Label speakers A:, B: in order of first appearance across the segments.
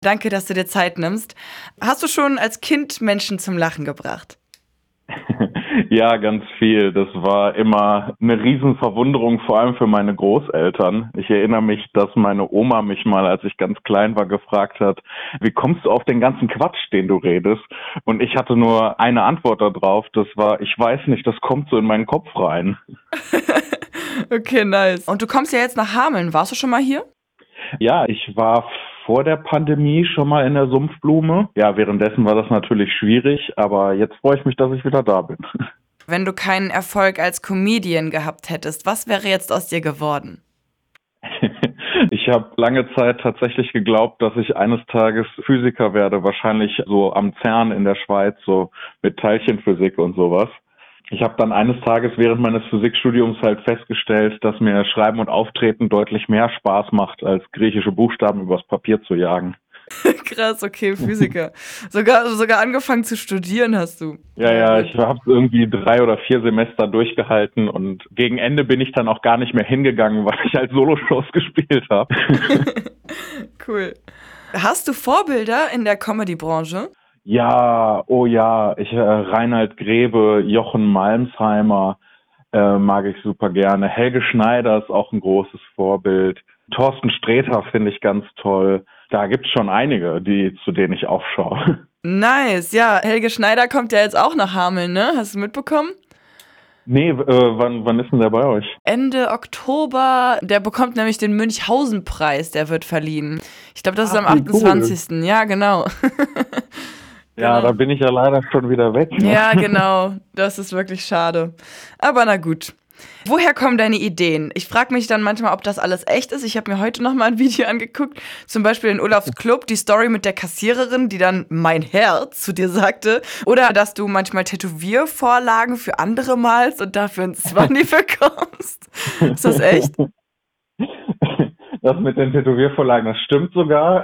A: Danke, dass du dir Zeit nimmst. Hast du schon als Kind Menschen zum Lachen gebracht?
B: Ja, ganz viel. Das war immer eine Riesenverwunderung, vor allem für meine Großeltern. Ich erinnere mich, dass meine Oma mich mal, als ich ganz klein war, gefragt hat, wie kommst du auf den ganzen Quatsch, den du redest? Und ich hatte nur eine Antwort darauf, das war, ich weiß nicht, das kommt so in meinen Kopf rein.
A: Okay, nice. Und du kommst ja jetzt nach Hameln. Warst du schon mal hier?
B: Ja, ich war vor der Pandemie schon mal in der Sumpfblume. Ja, währenddessen war das natürlich schwierig, aber jetzt freue ich mich, dass ich wieder da bin.
A: Wenn du keinen Erfolg als Comedian gehabt hättest, was wäre jetzt aus dir geworden?
B: Ich habe lange Zeit tatsächlich geglaubt, dass ich eines Tages Physiker werde, wahrscheinlich so am CERN in der Schweiz, so mit Teilchenphysik und sowas. Ich habe dann eines Tages während meines Physikstudiums halt festgestellt, dass mir Schreiben und Auftreten deutlich mehr Spaß macht, als griechische Buchstaben übers Papier zu jagen.
A: Krass, okay, Physiker. Sogar angefangen zu studieren hast du.
B: Ja,
A: Ja,
B: ja,
A: gut.
B: ich habe irgendwie 3 oder 4 Semester durchgehalten und gegen Ende bin ich dann auch gar nicht mehr hingegangen, weil ich halt Soloshows gespielt habe.
A: Cool. Hast du Vorbilder in der Comedy-Branche?
B: Ja, oh ja, Reinhard Grebe, Jochen Malmsheimer mag ich super gerne. Helge Schneider ist auch ein großes Vorbild. Thorsten Sträter finde ich ganz toll. Da gibt's schon einige, zu denen ich aufschaue.
A: Nice, ja. Helge Schneider kommt ja jetzt auch nach Hameln, ne? Hast du mitbekommen?
B: Nee, wann ist denn der bei euch?
A: Ende Oktober, der bekommt nämlich den Münchhausen-Preis, der wird verliehen. Ich glaube, das ist am
B: Ach, wie cool.
A: 28. Ja, genau.
B: Ja, da
A: Genau.
B: bin ich ja leider schon wieder weg, ne?
A: Ja, genau. Das ist wirklich schade. Aber na gut. Woher kommen deine Ideen? Ich frage mich dann manchmal, ob das alles echt ist. Ich habe mir heute noch mal ein Video angeguckt, zum Beispiel in Olafs Club, die Story mit der Kassiererin, die dann mein Herz zu dir sagte. Oder dass du manchmal Tätowiervorlagen für andere malst und dafür ein Zwanni bekommst. Ist das echt?
B: Das mit den Tätowiervorlagen, das stimmt sogar.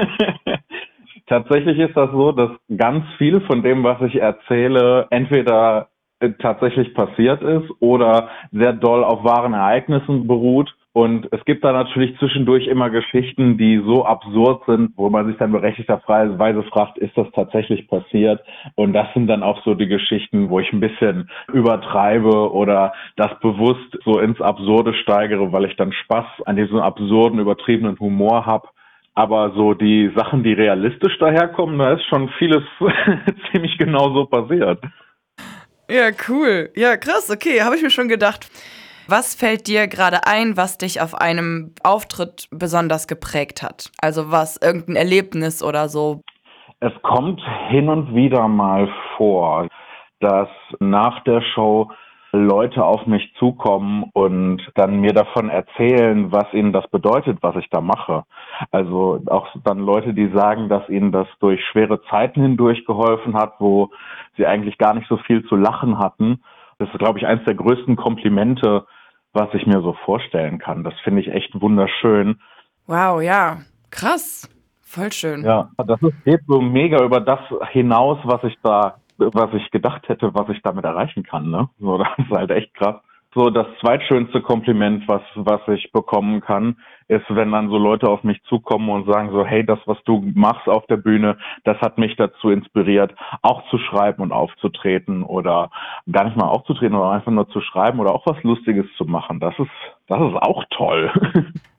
B: Tatsächlich ist das so, dass ganz viel von dem, was ich erzähle, entweder tatsächlich passiert ist oder sehr doll auf wahren Ereignissen beruht. Und es gibt da natürlich zwischendurch immer Geschichten, die so absurd sind, wo man sich dann berechtigterweise fragt, ist das tatsächlich passiert? Und das sind dann auch so die Geschichten, wo ich ein bisschen übertreibe oder das bewusst so ins Absurde steigere, weil ich dann Spaß an diesem absurden, übertriebenen Humor habe. Aber so die Sachen, die realistisch daherkommen, da ist schon vieles ziemlich genau so passiert.
A: Ja, cool. Ja, krass. Okay, habe ich mir schon gedacht. Was fällt dir gerade ein, was dich auf einem Auftritt besonders geprägt hat? Also was, irgendein Erlebnis oder so?
B: Es kommt hin und wieder mal vor, dass nach der Show Leute auf mich zukommen und dann mir davon erzählen, was ihnen das bedeutet, was ich da mache. Also auch dann Leute, die sagen, dass ihnen das durch schwere Zeiten hindurch geholfen hat, wo sie eigentlich gar nicht so viel zu lachen hatten. Das ist, glaube ich, eines der größten Komplimente, was ich mir so vorstellen kann. Das finde ich echt wunderschön.
A: Wow, ja. Krass. Voll schön.
B: Ja, geht so mega über das hinaus, was ich gedacht hätte, was ich damit erreichen kann, ne? So, das ist halt echt krass. So, das zweitschönste Kompliment, was ich bekommen kann, ist, wenn dann so Leute auf mich zukommen und sagen so, hey, das, was du machst auf der Bühne, das hat mich dazu inspiriert, auch zu schreiben und aufzutreten oder gar nicht mal aufzutreten, oder einfach nur zu schreiben oder auch was Lustiges zu machen. Das ist auch toll.